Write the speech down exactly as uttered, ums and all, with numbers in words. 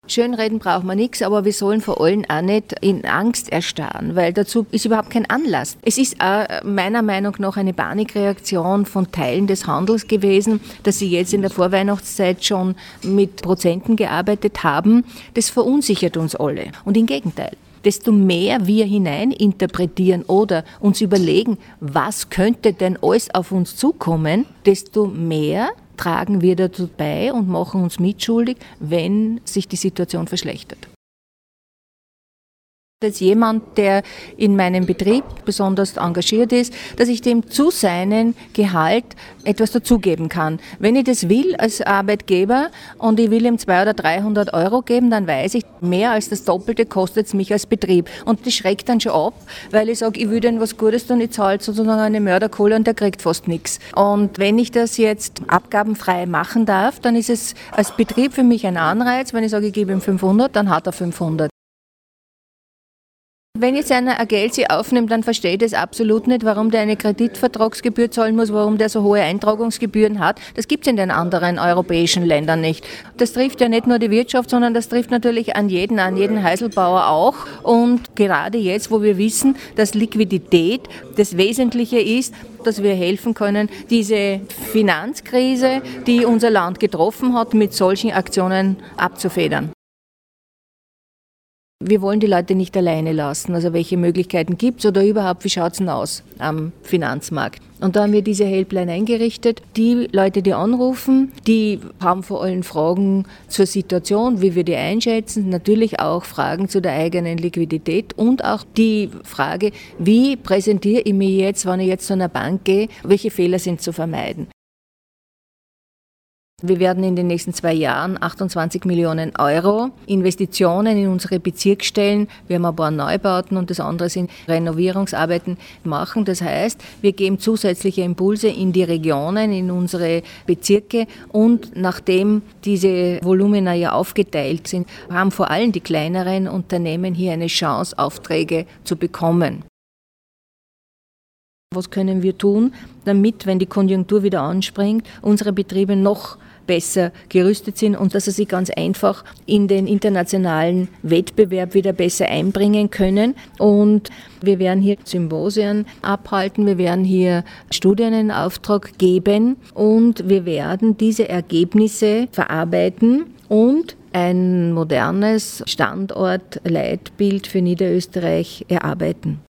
Schönreden braucht man nichts, aber wir sollen vor allem auch nicht in Angst erstarren, weil dazu ist überhaupt kein Anlass. Es ist auch meiner Meinung nach eine Panikreaktion von Teilen des Handels gewesen, dass sie jetzt in der Vorweihnachtszeit schon mit Prozenten gearbeitet haben. Das verunsichert uns alle. Und im Gegenteil. Desto mehr wir hineininterpretieren oder uns überlegen, was könnte denn alles auf uns zukommen, desto mehr tragen wir dazu bei und machen uns mitschuldig, wenn sich die Situation verschlechtert. Als jemand, der in meinem Betrieb besonders engagiert ist, dass ich dem zu seinem Gehalt etwas dazugeben kann. Wenn ich das will als Arbeitgeber und ich will ihm zweihundert oder dreihundert Euro geben, dann weiß ich, mehr als das Doppelte kostet es mich als Betrieb. Und das schreckt dann schon ab, weil ich sage, ich will denen was Gutes tun, ich zahle sozusagen eine Mörderkohle und der kriegt fast nichts. Und wenn ich das jetzt abgabenfrei machen darf, dann ist es als Betrieb für mich ein Anreiz. Wenn ich sage, ich gebe ihm fünfhundert, dann hat er fünfhundert. Wenn jetzt einer ein Geld sie aufnimmt, dann verstehe ich das absolut nicht, warum der eine Kreditvertragsgebühr zahlen muss, warum der so hohe Eintragungsgebühren hat. Das gibt es in den anderen europäischen Ländern nicht. Das trifft ja nicht nur die Wirtschaft, sondern das trifft natürlich an jeden, an jeden Häuselbauer auch. Und gerade jetzt, wo wir wissen, dass Liquidität das Wesentliche ist, dass wir helfen können, diese Finanzkrise, die unser Land getroffen hat, mit solchen Aktionen abzufedern. Wir wollen die Leute nicht alleine lassen, also welche Möglichkeiten gibt es oder überhaupt, wie schaut es denn aus am Finanzmarkt? Und da haben wir diese Helpline eingerichtet. Die Leute, die anrufen, die haben vor allem Fragen zur Situation, wie wir die einschätzen, natürlich auch Fragen zu der eigenen Liquidität und auch die Frage, wie präsentiere ich mich jetzt, wenn ich jetzt zu einer Bank gehe, welche Fehler sind zu vermeiden. Wir werden in den nächsten zwei Jahren achtundzwanzig Millionen Euro Investitionen in unsere Bezirksstellen, wir haben ein paar Neubauten und das andere sind Renovierungsarbeiten machen. Das heißt, wir geben zusätzliche Impulse in die Regionen, in unsere Bezirke und nachdem diese Volumina ja aufgeteilt sind, haben vor allem die kleineren Unternehmen hier eine Chance, Aufträge zu bekommen. Was können wir tun, damit, wenn die Konjunktur wieder anspringt, unsere Betriebe noch besser gerüstet sind und dass sie sich ganz einfach in den internationalen Wettbewerb wieder besser einbringen können. Und wir werden hier Symposien abhalten, wir werden hier Studien in Auftrag geben und wir werden diese Ergebnisse verarbeiten und ein modernes Standortleitbild für Niederösterreich erarbeiten.